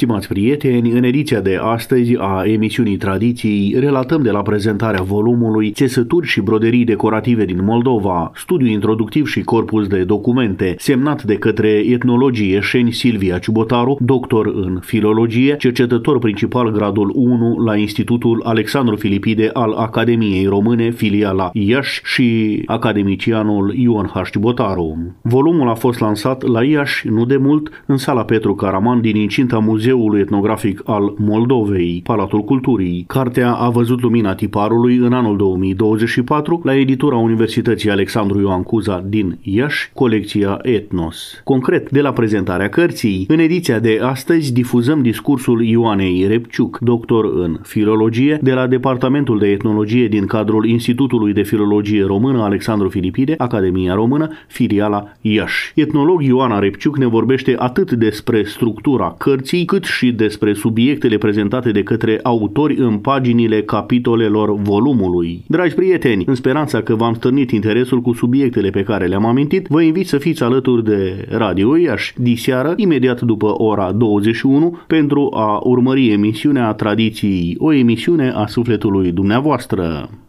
Stimați prieteni, în ediția de astăzi a emisiunii Tradiții relatăm de la prezentarea volumului Țesături și broderii decorative din Moldova, studiu introductiv și corpus de documente, semnat de către etnologii ieșeni Silvia Ciubotaru, doctor în filologie, cercetător principal gradul 1 la Institutul Alexandru Filipide al Academiei Române, filiala Iași, și academicianul Ion H. Ciubotaru. Volumul a fost lansat la Iași nu de mult, în sala Petru Caraman din incinta Muzeului Etnografic al Moldovei, Palatul Culturii. Cartea a văzut lumina tiparului în anul 2024 la editura Universității Alexandru Ioan Cuza din Iași, colecția Etnos. Concret, de la prezentarea cărții, în ediția de astăzi difuzăm discursul Ioanei Repciuc, doctor în filologie, de la Departamentul de Etnologie din cadrul Institutului de Filologie Română Alexandru Filipide, Academia Română, filiala Iași. Etnolog Ioana Repciuc ne vorbește atât despre structura cărții, cât și despre subiectele prezentate de către autori în paginile capitolelor volumului. Dragi prieteni, în speranța că v-am stârnit interesul cu subiectele pe care le-am amintit, vă invit să fiți alături de Radio Iași diseară, imediat după ora 21, pentru a urmări emisiunea Tradiții, o emisiune a sufletului dumneavoastră.